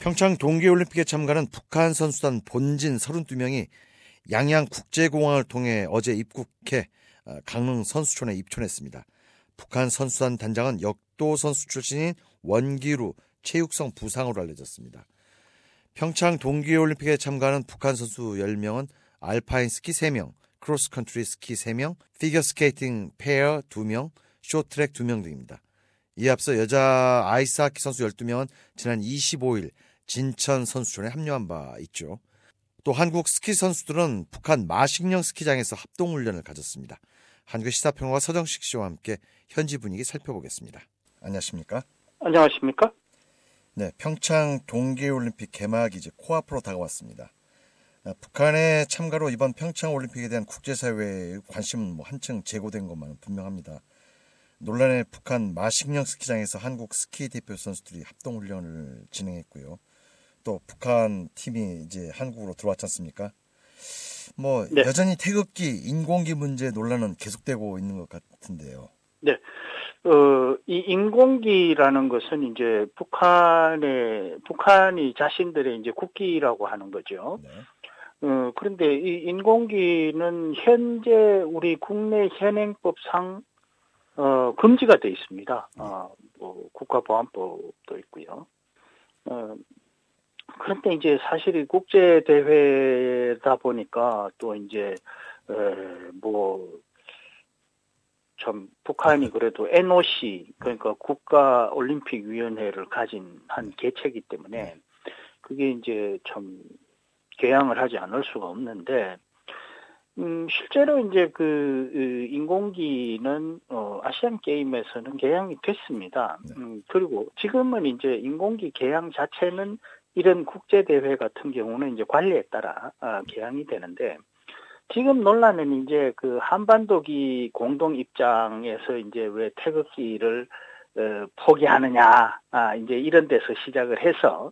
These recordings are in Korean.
평창 동계올림픽에 참가하는 북한 선수단 본진 32명이 양양 국제공항을 통해 어제 입국해 강릉 선수촌에 입촌했습니다. 북한 선수단 단장은 역도 선수 출신인 원기루 체육성 부상으로 알려졌습니다. 평창 동계올림픽에 참가하는 북한 선수 10명은 알파인 스키 3명, 크로스컨트리 스키 3명, 피겨스케이팅 페어 2명, 쇼트트랙 2명 등입니다. 이에 앞서 여자 아이스하키 선수 12명은 지난 25일 진천 선수촌에 합류한 바 있죠. 또 한국 스키 선수들은 북한 마식령 스키장에서 합동훈련을 가졌습니다. 한국 시사평론가 서정식 씨와 함께 현지 분위기 살펴보겠습니다. 안녕하십니까? 안녕하십니까? 네, 평창 동계올림픽 개막이 이제 코앞으로 다가왔습니다. 북한의 참가로 이번 평창올림픽에 대한 국제사회의 관심은 한층 제고된 것만은 분명합니다. 논란의 북한 마식령 스키장에서 한국 스키 대표 선수들이 합동훈련을 진행했고요. 또 북한 팀이 이제 한국으로 들어왔지 않습니까? 네. 여전히 태극기, 인공기 문제 논란은 계속되고 있는 것 같은데요. 네. 이 인공기라는 것은 이제 북한이 자신들의 이제 국기라고 하는 거죠. 네. 그런데 이 인공기는 현재 우리 국내 현행법상 금지가 돼 있습니다. 국가보안법도 있고요. 그런데 이제 사실 이 국제 대회다 보니까 또 이제 참 북한이 그래도 NOC 그러니까 국가올림픽위원회를 가진 한 개체이기 때문에 그게 이제 참 개항을 하지 않을 수가 없는데 실제로 이제 그 인공기는 아시안 게임에서는 개항이 됐습니다. 그리고 지금은 이제 인공기 개항 자체는 이런 국제 대회 같은 경우는 이제 관리에 따라 개항이 되는데 지금 논란은 이제 그 한반도기 공동 입장에서 이제 왜 태극기를 포기하느냐 이제 이런 데서 시작을 해서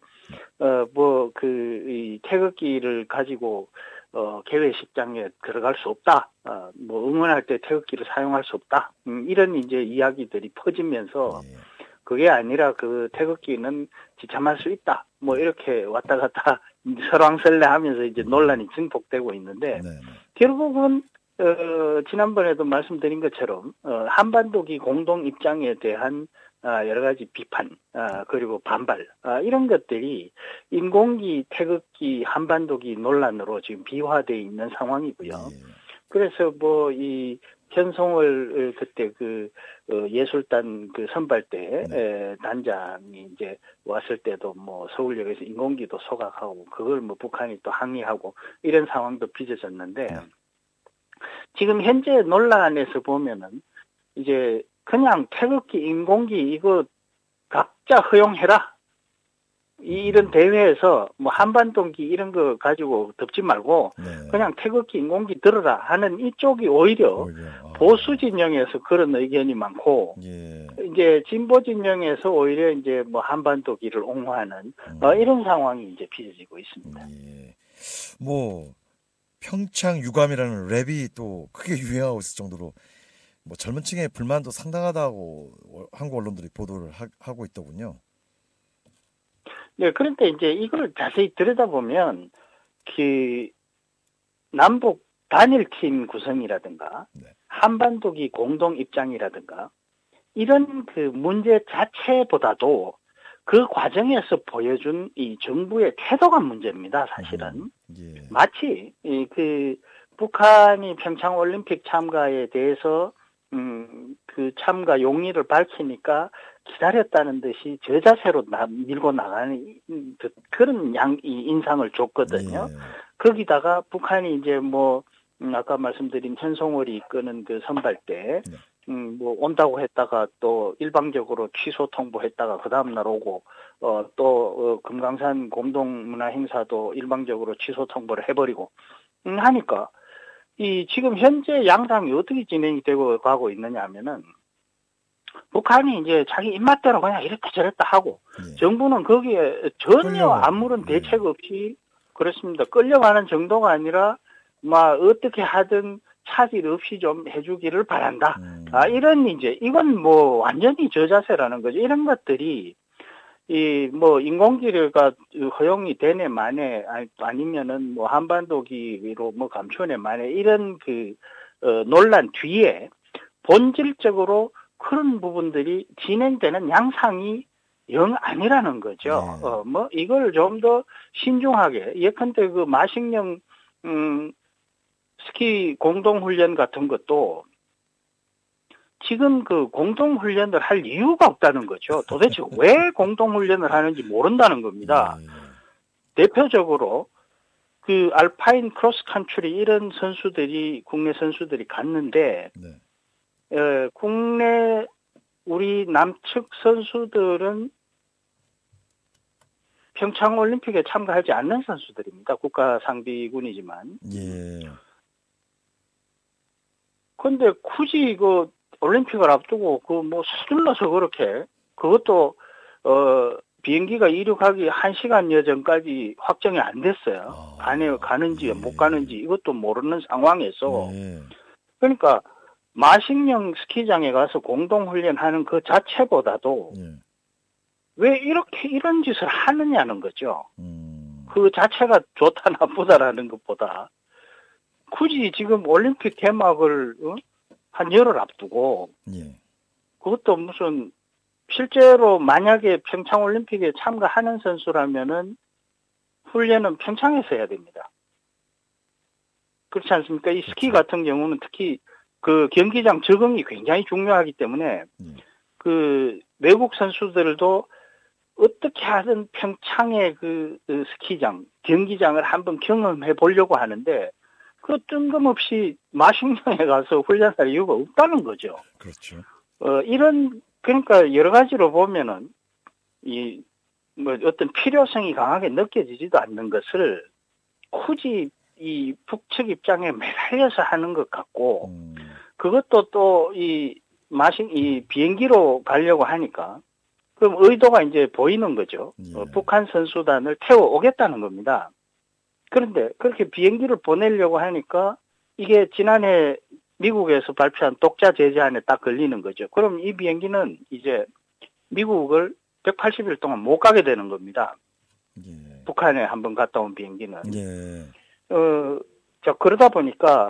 이 태극기를 가지고 개회식장에 들어갈 수 없다. 응원할 때 태극기를 사용할 수 없다. 이런 이제 이야기들이 퍼지면서 그게 아니라 그 태극기는 지참할 수 있다. 이렇게 왔다 갔다 설왕설래하면서 이제 논란이 증폭되고 있는데 결국은 지난번에도 말씀드린 것처럼 한반도기 공동 입장에 대한 여러 가지 비판 그리고 반발 이런 것들이 인공기, 태극기, 한반도기 논란으로 지금 비화되어 있는 상황이고요. 그래서 이 현송월 그때 예술단 선발대 단장이 이제 왔을 때도 서울역에서 인공기도 소각하고 그걸 북한이 또 항의하고 이런 상황도 빚어졌는데 지금 현재 논란에서 보면은 이제 그냥 태극기, 인공기 이거 각자 허용해라. 이런 대회에서 한반도기 이런 거 가지고 덮지 말고 그냥 태극기, 인공기 들어라 하는 이쪽이 오히려 보수 진영에서 그런 의견이 많고 이제 진보 진영에서 오히려 이제 한반도기를 옹호하는 이런 상황이 이제 빚어지고 있습니다. 평창 유감이라는 랩이 또 크게 유행하고 있을 정도로 젊은 층의 불만도 상당하다고 한국 언론들이 보도를 하고 있더군요. 네, 그런데 이제 이걸 자세히 들여다보면 남북 단일팀 구성이라든가 한반도기 공동 입장이라든가 이런 그 문제 자체보다도 그 과정에서 보여준 이 정부의 태도가 문제입니다, 사실은. 마치 북한이 평창 올림픽 참가에 대해서 그 참가 용의를 밝히니까 기다렸다는 듯이 저자세로 밀고 나가는 그런 인상을 줬거든요. 거기다가 북한이 이제 아까 말씀드린 현송월이 이끄는 그 선발대 온다고 했다가 또 일방적으로 취소 통보했다가 그 다음날 오고 또 금강산 공동문화 행사도 일방적으로 취소 통보를 해버리고 하니까 지금 현재 양상이 어떻게 진행이 되고 가고 있느냐 하면은 북한이 이제 자기 입맛대로 그냥 이렇게 저랬다 하고 정부는 거기에 전혀 아무런 대책 없이 그렇습니다. 끌려가는 정도가 아니라 어떻게 하든 차질 없이 좀 해주기를 바란다. 이런 이건 완전히 저자세라는 거죠. 이런 것들이 이 뭐 인공지능가 허용이 되네 마네 아니면은 뭐 한반도기로 뭐 감추네 마네 이런 논란 뒤에 본질적으로 그런 부분들이 진행되는 양상이 영 아니라는 거죠. 뭐 이걸 좀 더 신중하게 예컨대 그 마식령 스키 공동훈련 같은 것도 지금 그 공동훈련을 할 이유가 없다는 거죠. 도대체 왜 공동훈련을 하는지 모른다는 겁니다. 대표적으로 그 알파인 크로스 컨트리 이런 선수들이 국내 선수들이 갔는데 국내 우리 남측 선수들은 평창 올림픽에 참가하지 않는 선수들입니다. 국가 상비군이지만. 근데 굳이 올림픽을 앞두고 뭐 서둘러서 그렇게 그것도 비행기가 이륙하기 1시간여 전까지 확정이 안 됐어요. 가는지 못 가는지 이것도 모르는 상황에서 그러니까 마식령 스키장에 가서 공동훈련하는 그 자체보다도 왜 이런 짓을 하느냐는 거죠. 그 자체가 좋다 나쁘다라는 것보다 굳이 지금 올림픽 개막을 한 열흘 앞두고 그것도 무슨 실제로 만약에 평창올림픽에 참가하는 선수라면은 훈련은 평창에서 해야 됩니다. 그렇지 않습니까? 이 스키 같은 경우는 특히 그 경기장 적응이 굉장히 중요하기 때문에 그 외국 선수들도 어떻게 하든 평창의 그 스키장, 경기장을 한번 경험해 보려고 하는데 그 뜬금없이 마식령에 가서 훈련할 이유가 없다는 거죠. 그렇죠. 그러니까 여러 가지로 보면은 뭐 어떤 필요성이 강하게 느껴지지도 않는 것을 굳이 이 북측 입장에 매달려서 하는 것 같고 그것도 또 이 비행기로 가려고 하니까 그럼 의도가 이제 보이는 거죠. 북한 선수단을 태워 오겠다는 겁니다. 그런데 그렇게 비행기를 보내려고 하니까 이게 지난해 미국에서 발표한 독자 제재안에 딱 걸리는 거죠. 그럼 이 비행기는 이제 미국을 180일 동안 못 가게 되는 겁니다. 북한에 한번 갔다 온 비행기는. 그러다 보니까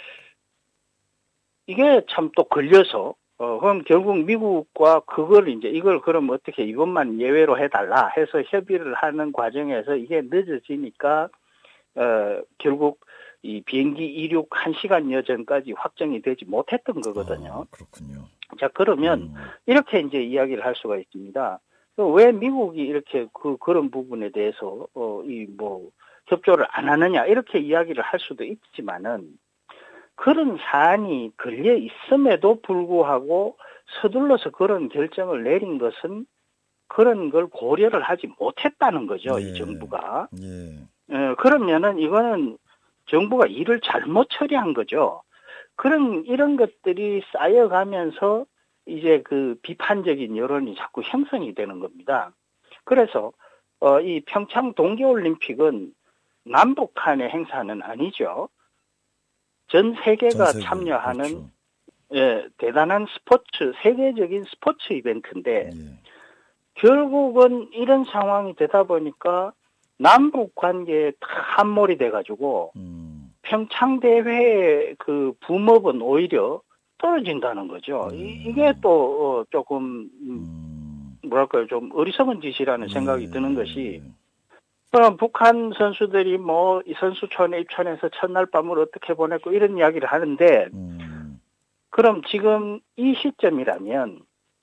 이게 참 또 걸려서 그럼 결국 미국과 이걸 그럼 어떻게 이것만 예외로 해달라 해서 협의를 하는 과정에서 이게 늦어지니까 결국 이 비행기 이륙 1시간여 전까지 확정이 되지 못했던 거거든요. 그렇군요. 자, 그러면 이렇게 이제 이야기를 할 수가 있습니다. 왜 미국이 이렇게 그런 부분에 대해서 협조를 안 하느냐 이렇게 이야기를 할 수도 있지만은 그런 사안이 걸려 있음에도 불구하고 서둘러서 그런 결정을 내린 것은 그런 걸 고려를 하지 못했다는 거죠. 이 정부가. 그러면은 이거는 정부가 일을 잘못 처리한 거죠. 이런 것들이 쌓여가면서 이제 그 비판적인 여론이 자꾸 형성이 되는 겁니다. 그래서 이 평창 동계올림픽은 남북 간의 행사는 아니죠. 전 세계가 참여하는 그렇죠. 대단한 세계적인 스포츠 이벤트인데 결국은 이런 상황이 되다 보니까 남북 관계에 함몰이 돼가지고 평창 대회의 그 붐업은 오히려 떨어진다는 거죠. 이게 또 조금 뭐랄까요, 좀 어리석은 짓이라는 생각이 드는 것이 그럼 북한 선수들이 이 선수촌에 입촌해서 첫날 밤을 어떻게 보냈고 이런 이야기를 하는데 그럼 지금 이 시점이라면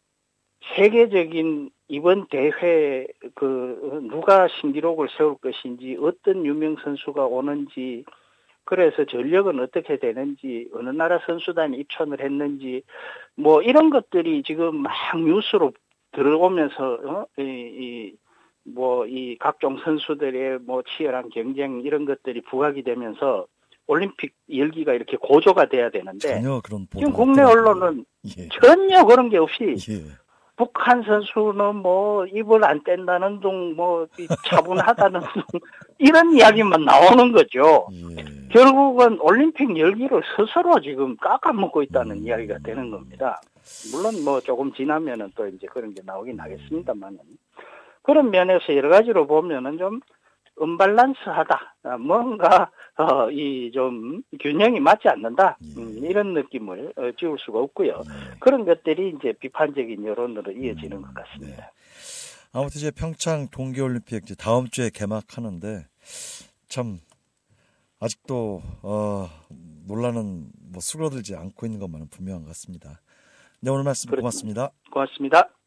세계적인 이번 대회 누가 신기록을 세울 것인지 어떤 유명 선수가 오는지 그래서 전력은 어떻게 되는지 어느 나라 선수단이 입촌을 했는지 뭐 이런 것들이 지금 막 뉴스로 들어오면서 이 각종 선수들의 치열한 경쟁 이런 것들이 부각이 되면서 올림픽 열기가 이렇게 고조가 돼야 되는데 전혀 그런 지금 국내 언론은 전혀 그런 게 없이 북한 선수는 입을 안 뗀다는 둥 차분하다는 둥 이런 이야기만 나오는 거죠. 결국은 올림픽 열기를 스스로 지금 깎아먹고 있다는 이야기가 되는 겁니다. 물론 조금 지나면은 또 이제 그런 게 나오긴 하겠습니다만은. 그런 면에서 여러 가지로 보면은 좀 언밸런스하다. 뭔가 이 좀 균형이 맞지 않는다. 이런 느낌을 지울 수가 없고요. 그런 것들이 이제 비판적인 여론으로 이어지는 것 같습니다. 아무튼 이제 평창 동계올림픽 이제 다음 주에 개막하는데 참 아직도 논란은 뭐 수그러들지 않고 있는 것만은 분명한 것 같습니다. 네, 오늘 말씀 그렇습니다. 고맙습니다. 고맙습니다.